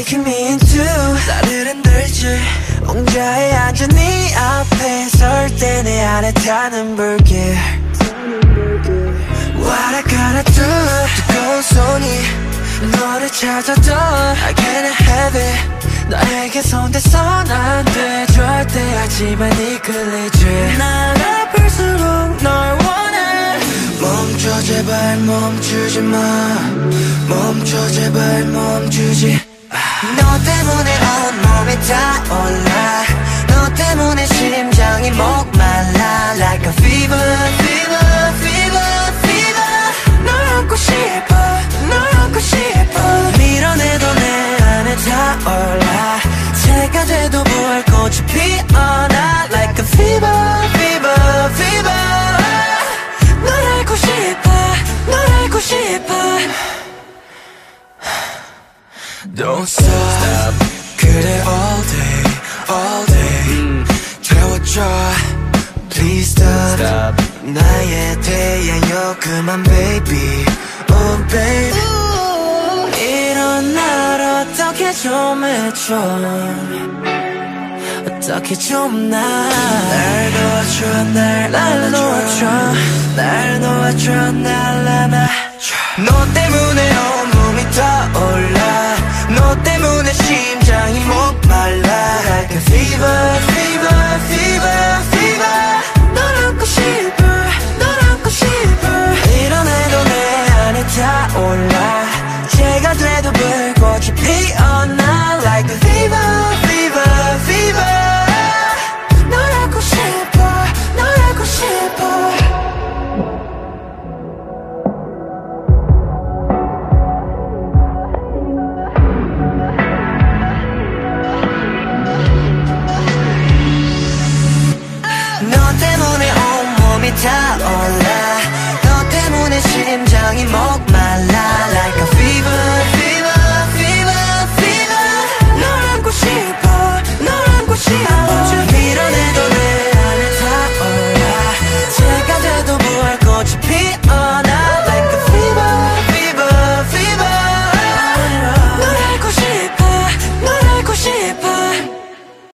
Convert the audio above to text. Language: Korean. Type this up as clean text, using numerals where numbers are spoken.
making me into 나를 흔들지 옹자에 앉은 네 앞에 설 때 내 안에 타는 불길 What I gotta do 뜨거운 손이 너를 찾아도 I can't have it 너에게 손대선 안 돼 절대 하지만 이끌리지 날 아플수록 널 원해 멈춰 제발 멈추지 마 멈춰 제발 멈추지 너 때문에 온몸이 타올라 너 때문에 심장이 목말라 Like a fever, fever, fever, fever 널 안고 싶어 널 안고 싶어 밀어내도 내 안에 타올라 새가 돼도 불꽃이 피어나 Like a fever, fever, fever 널 알고 싶어 널 알고 싶어 Don't stop 그래 all day 채워줘 Please stop 나의 태양여 그만 baby Oh baby 이런 날 어떻게 좀 해줘 어떻게 좀 날 놓아줘 날 놓아줘 날 놓아줘 날 안아줘 너 때문에 온몸이 타올라 너 때문에 심장이 목말라 Like a fever, fever, fever, fever 널 안고 싶어 널 안고 싶어 이뤄내도 내 안에 타올라 새가 돼도 불꽃이 피어나 Like a fever, fever, fever 널 안고 싶어 널 안고 싶어 너 때문에 온몸이 타올라 너 때문에 심장이 목말라